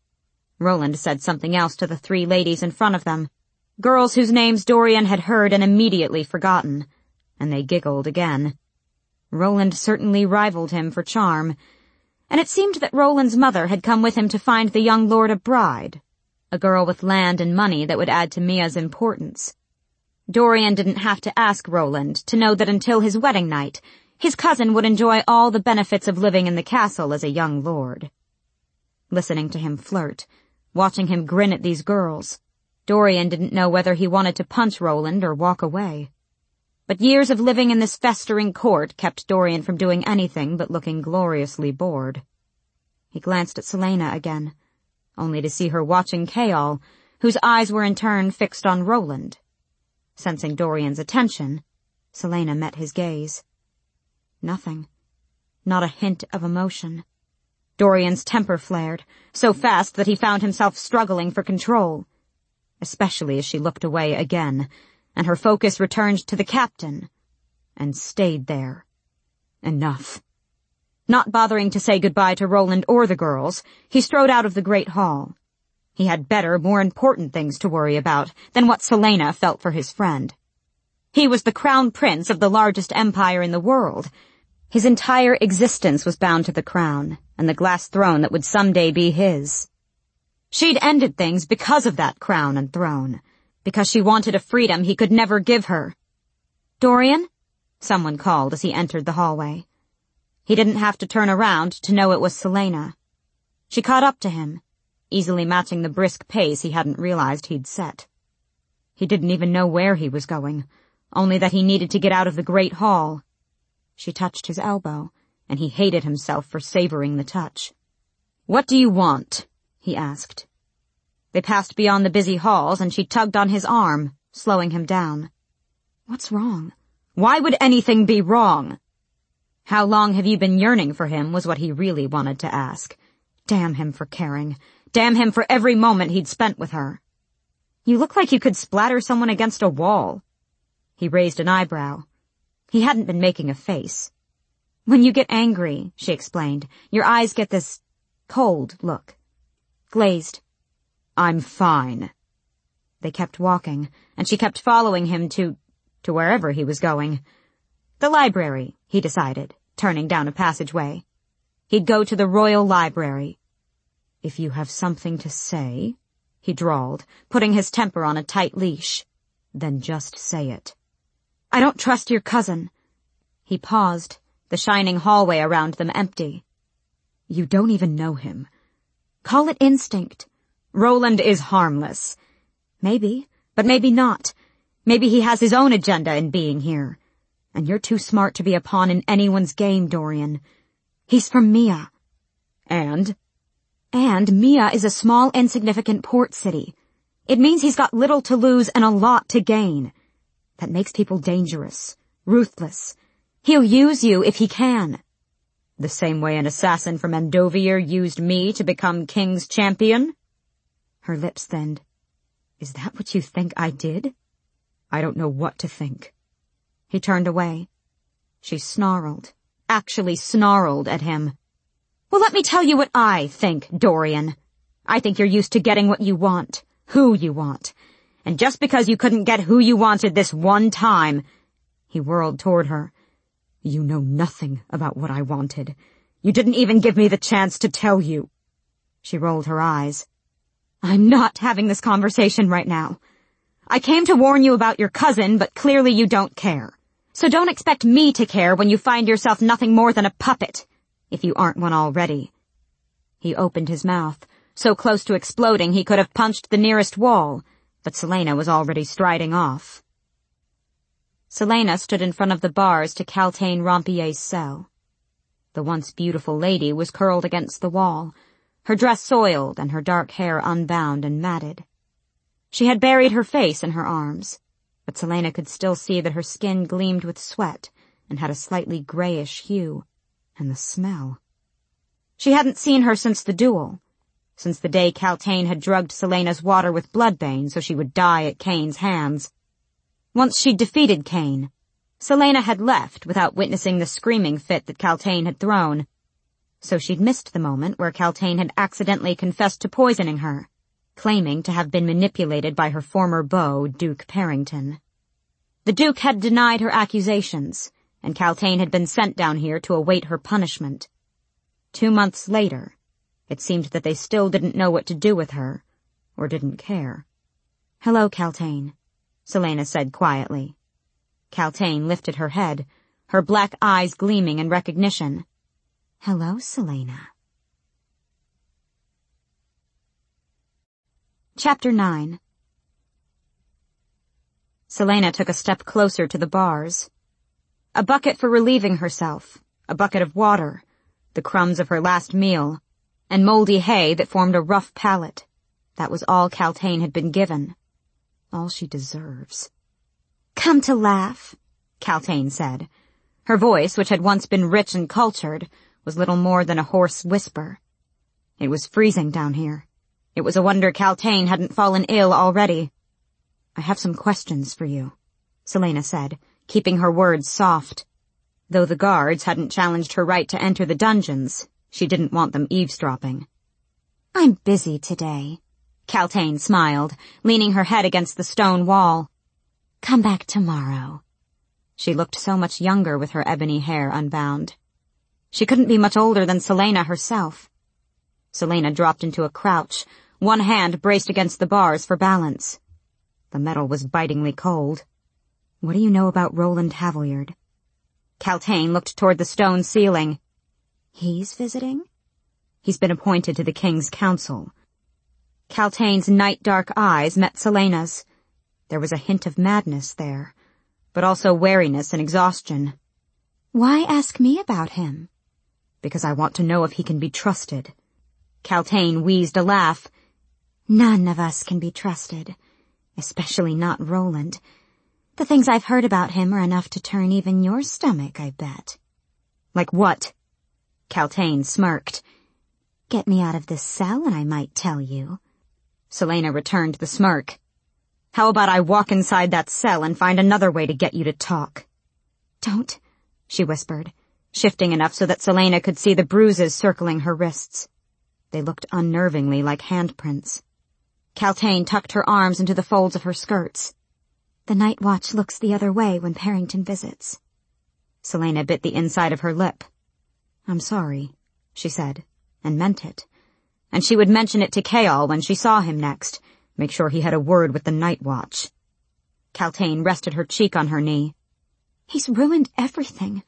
Roland said something else to the 3 ladies in front of them, girls whose names Dorian had heard and immediately forgotten, and they giggled again. Roland certainly rivaled him for charm, and it seemed that Roland's mother had come with him to find the young lord a bride, a girl with land and money that would add to Mia's importance. Dorian didn't have to ask Roland to know that until his wedding night, his cousin would enjoy all the benefits of living in the castle as a young lord. Listening to him flirt, watching him grin at these girls, Dorian didn't know whether he wanted to punch Roland or walk away. But years of living in this festering court kept Dorian from doing anything but looking gloriously bored. He glanced at Celaena again, only to see her watching Chaol, whose eyes were in turn fixed on Roland. Sensing Dorian's attention, Celaena met his gaze. Nothing. Not a hint of emotion. Dorian's temper flared, so fast that he found himself struggling for control, especially as she looked away again, and her focus returned to the captain, and stayed there. Enough. Not bothering to say goodbye to Roland or the girls, he strode out of the great hall. He had better, more important things to worry about than what Celaena felt for his friend. He was the crown prince of the largest empire in the world. His entire existence was bound to the crown, and the glass throne that would someday be his. She'd ended things because of that crown and throne, because she wanted a freedom he could never give her. "Dorian?" someone called as he entered the hallway. He didn't have to turn around to know it was Celaena. She caught up to him, easily matching the brisk pace he hadn't realized he'd set. He didn't even know where he was going, only that he needed to get out of the great hall. She touched his elbow, and he hated himself for savoring the touch. "What do you want?" he asked. They passed beyond the busy halls, and she tugged on his arm, slowing him down. "What's wrong?" "Why would anything be wrong?" How long have you been yearning for him was what he really wanted to ask. Damn him for caring. Damn him for every moment he'd spent with her. "You look like you could splatter someone against a wall." He raised an eyebrow. He hadn't been making a face. "When you get angry," she explained, "your eyes get this cold look. Glazed." "I'm fine." They kept walking, and she kept following him to wherever he was going. The library, he decided, turning down a passageway. He'd go to the Royal Library. "If you have something to say," he drawled, putting his temper on a tight leash, "then just say it." "I don't trust your cousin." He paused, the shining hallway around them empty. You don't even know him. Call it instinct. Roland is harmless. Maybe, but maybe not. Maybe he has his own agenda in being here. And you're too smart to be a pawn in anyone's game, Dorian. He's from Mia. And Mia is a small, insignificant port city. It means he's got little to lose and a lot to gain. That makes people dangerous, ruthless. He'll use you if he can. The same way an assassin from Andovier used me to become King's champion? Her lips thinned. Is that what you think I did? I don't know what to think. He turned away. She snarled, actually snarled at him. Well, let me tell you what I think, Dorian. I think you're used to getting what you want, who you want. And just because you couldn't get who you wanted this one time, he whirled toward her. You know nothing about what I wanted. You didn't even give me the chance to tell you. She rolled her eyes. I'm not having this conversation right now. I came to warn you about your cousin, but clearly you don't care. So don't expect me to care when you find yourself nothing more than a puppet, if you aren't one already. He opened his mouth, so close to exploding he could have punched the nearest wall, but Celaena was already striding off. Celaena stood in front of the bars to Caltaine Rompier's cell. The once beautiful lady was curled against the wall, her dress soiled and her dark hair unbound and matted. She had buried her face in her arms, but Celaena could still see that her skin gleamed with sweat and had a slightly grayish hue, and the smell. She hadn't seen her since the duel, since the day Caltaine had drugged Celaena's water with bloodbane so she would die at Kane's hands. Once she'd defeated Kane, Celaena had left without witnessing the screaming fit that Caltaine had thrown, so she'd missed the moment where Caltaine had accidentally confessed to poisoning her, claiming to have been manipulated by her former beau, Duke Parrington. The Duke had denied her accusations, and Caltaine had been sent down here to await her punishment. 2 months later, it seemed that they still didn't know what to do with her, or didn't care. Hello, Caltaine, Celaena said quietly. Caltaine lifted her head, her black eyes gleaming in recognition. Hello, Celaena. Chapter 9. Celaena took a step closer to the bars. A bucket for relieving herself, a bucket of water, the crumbs of her last meal, and moldy hay that formed a rough pallet. That was all Caltaine had been given. All she deserves. Come to laugh, Caltaine said. Her voice, which had once been rich and cultured, was little more than a hoarse whisper. It was freezing down here. It was a wonder Caltaine hadn't fallen ill already. I have some questions for you, Celaena said, keeping her words soft. Though the guards hadn't challenged her right to enter the dungeons, she didn't want them eavesdropping. I'm busy today, Caltaine smiled, leaning her head against the stone wall. Come back tomorrow. She looked so much younger with her ebony hair unbound. She couldn't be much older than Celaena herself. Celaena dropped into a crouch, one hand braced against the bars for balance. The metal was bitingly cold. What do you know about Roland Havilyard? Caltaine looked toward the stone ceiling. He's visiting? He's been appointed to the King's Council. Caltaine's night-dark eyes met Celaena's. There was a hint of madness there, but also wariness and exhaustion. Why ask me about him? Because I want to know if he can be trusted. Caltaine wheezed a laugh. None of us can be trusted, especially not Roland. The things I've heard about him are enough to turn even your stomach, I bet. Like what? Caltaine smirked. Get me out of this cell and I might tell you. Celaena returned the smirk. How about I walk inside that cell and find another way to get you to talk? Don't, she whispered, shifting enough so that Celaena could see the bruises circling her wrists. They looked unnervingly like handprints. Caltaine tucked her arms into the folds of her skirts. The Night Watch looks the other way when Parrington visits. Celaena bit the inside of her lip. I'm sorry, she said, and meant it. And she would mention it to Chaol when she saw him next, make sure he had a word with the Night Watch. Caltaine rested her cheek on her knee. He's ruined everything.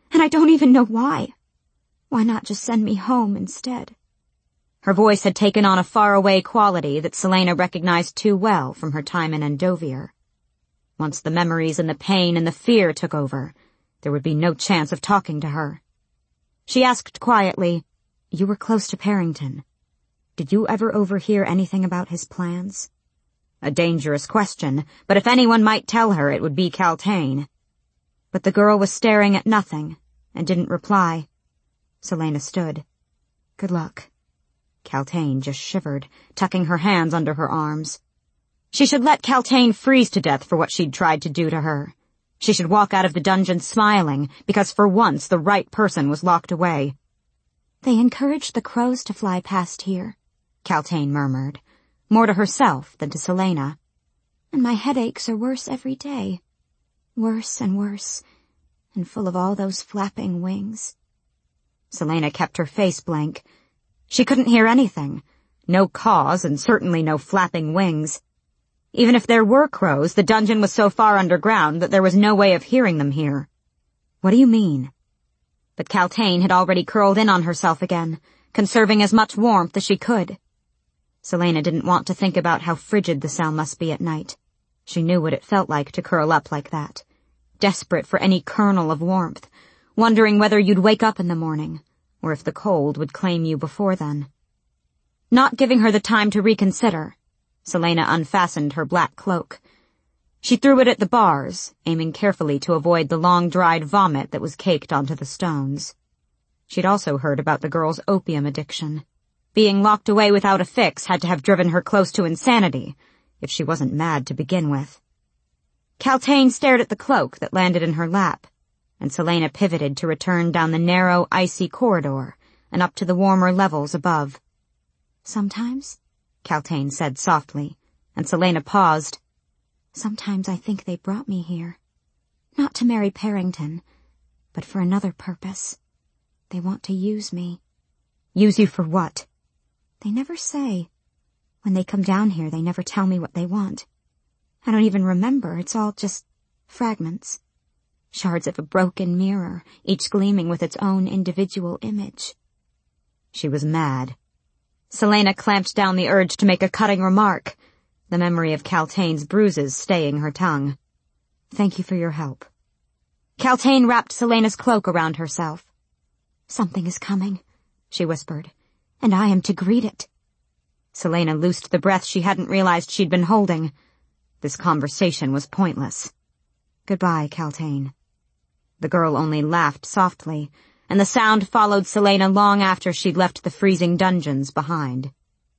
And I don't even know why. Why not just send me home instead? Her voice had taken on a faraway quality that Celaena recognized too well from her time in Endovier. Once the memories and the pain and the fear took over, there would be no chance of talking to her. She asked quietly, "You were close to Parrington. Did you ever overhear anything about his plans?" A dangerous question, but if anyone might tell her, it would be Kaltain. But the girl was staring at nothing and didn't reply. Celaena stood. "Good luck." Kaltain just shivered, tucking her hands under her arms. She should let Kaltain freeze to death for what she'd tried to do to her. She should walk out of the dungeon smiling, because for once the right person was locked away. "They encouraged the crows to fly past here," Kaltain murmured, more to herself than to Celaena. "And my headaches are worse every day. Worse and worse, and full of all those flapping wings." Celaena kept her face blank. She couldn't hear anything. No cause, and certainly no flapping wings. Even if there were crows, the dungeon was so far underground that there was no way of hearing them here. "What do you mean?" But Kaltain had already curled in on herself again, conserving as much warmth as she could. Celaena didn't want to think about how frigid the cell must be at night. She knew what it felt like to curl up like that, desperate for any kernel of warmth, wondering whether you'd wake up in the morning, or if the cold would claim you before then. Not giving her the time to reconsider, Celaena unfastened her black cloak. She threw it at the bars, aiming carefully to avoid the long-dried vomit that was caked onto the stones. She'd also heard about the girl's opium addiction. Being locked away without a fix had to have driven her close to insanity, if she wasn't mad to begin with. Kaltain stared at the cloak that landed in her lap, and Celaena pivoted to return down the narrow, icy corridor and up to the warmer levels above. "Sometimes," Kaltain said softly, and Celaena paused. "Sometimes I think they brought me here. Not to marry Parrington, but for another purpose. They want to use me." "Use you for what?" "They never say. When they come down here, they never tell me what they want. I don't even remember. It's all just fragments. Shards of a broken mirror, each gleaming with its own individual image." She was mad. Celaena clamped down the urge to make a cutting remark, the memory of Kaltain's bruises staying her tongue. "Thank you for your help." Kaltain wrapped Celaena's cloak around herself. "Something is coming," she whispered, "and I am to greet it." Celaena loosed the breath she hadn't realized she'd been holding. This conversation was pointless. "Goodbye, Kaltain." The girl only laughed softly, and the sound followed Celaena long after she'd left the freezing dungeons behind.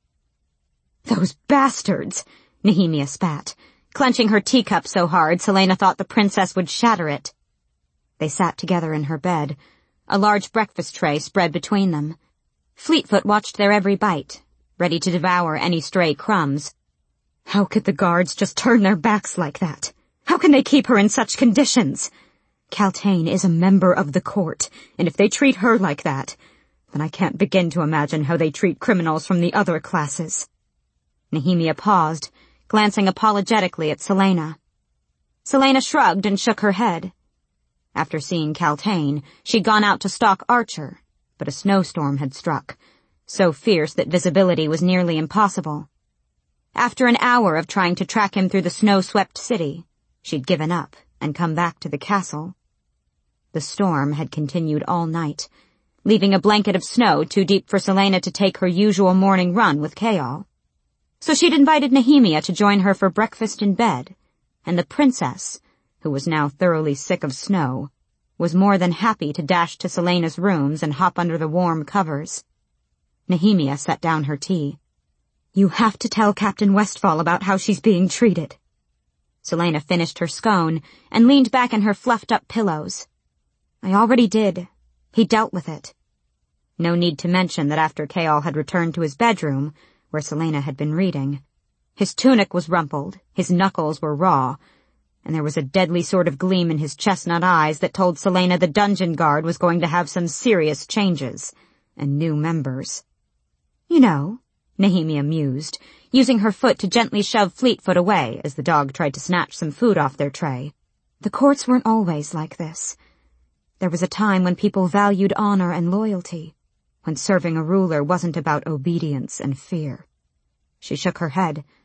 "Those bastards!" Nehemia spat, clenching her teacup so hard Celaena thought the princess would shatter it. They sat together in her bed, a large breakfast tray spread between them. Fleetfoot watched their every bite, ready to devour any stray crumbs. How could the guards just turn their backs like that? How can they keep her in such conditions? Kaltain is a member of the court, and if they treat her like that, then I can't begin to imagine how they treat criminals from the other classes. Nehemia paused, glancing apologetically at Celaena. Celaena shrugged and shook her head. After seeing Kaltain, she'd gone out to stalk Archer, but a snowstorm had struck, so fierce that visibility was nearly impossible. After an hour of trying to track him through the snow-swept city, she'd given up and come back to the castle. The storm had continued all night, leaving a blanket of snow too deep for Celaena to take her usual morning run with Chaol. So she'd invited Nehemia to join her for breakfast in bed, and the princess, who was now thoroughly sick of snow, was more than happy to dash to Celaena's rooms and hop under the warm covers. Nehemia set down her tea. "You have to tell Captain Westfall about how she's being treated." Celaena finished her scone and leaned back in her fluffed-up pillows. "I already did. He dealt with it." No need to mention that after Chaol had returned to his bedroom, where Celaena had been reading, his tunic was rumpled, his knuckles were raw, and there was a deadly sort of gleam in his chestnut eyes that told Celaena the dungeon guard was going to have some serious changes, and new members. "You know," Nehemia mused, using her foot to gently shove Fleetfoot away as the dog tried to snatch some food off their tray, "the courts weren't always like this. There was a time when people valued honor and loyalty, when serving a ruler wasn't about obedience and fear. She shook her head,